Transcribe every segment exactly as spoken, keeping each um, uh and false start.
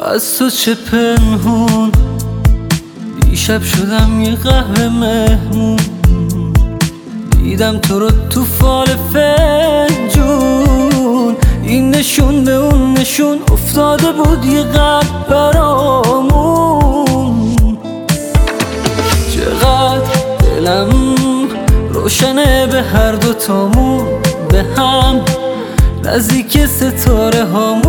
از تو چه پنهون، دیشب شدم یه قهوه مهمون، دیدم تو رو تو فال فنجون. این نشون به اون نشون افتاده بود یه قلب برامون. چقدر دلم روشنه به هر دوتامون، به هم نزدیک ستاره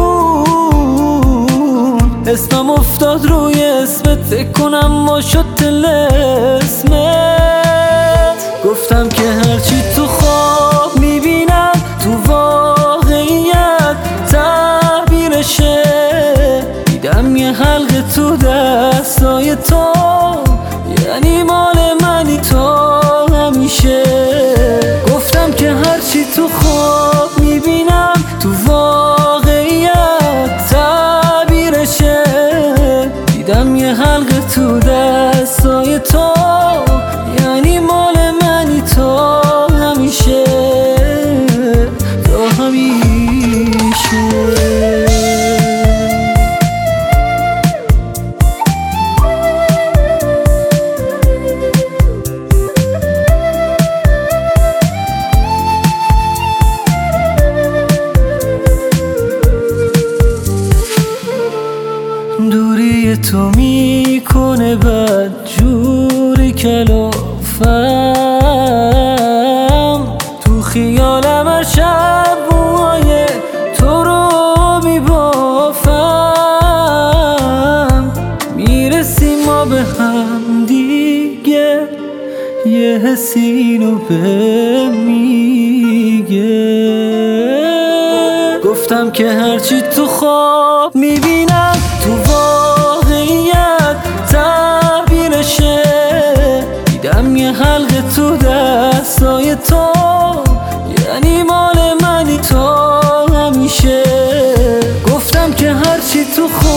هامون. اسمم افتاد روی اسمت، فکر کنم ما شد طلسمت. گفتم که هرچی تو خواب میبینم تو واقعیت تعبیرشه. دیدم یه حلقه تو دستای تو، یعنی مال منی تو همیشه. گفتم که هرچی تو خواب میبینم تو واقعیت تعبیرشه. دیدم یه حلقه تو دستای تو، یعنی مال منی تو همیشه، تو همیشه. دوری تو میکنه بد جوری کلافم. تو خیالم هر شب موهای تو رو میبافم. میرسیم ما به هم دیگه، یه حسینو به میگه. گفتم که هرچی تو خواب میبینم تو واقعیت تعبیرشه. دیدم یه حلقه تو دستای تو، یعنی مال منی تو همیشه. گفتم که هرچی تو خواب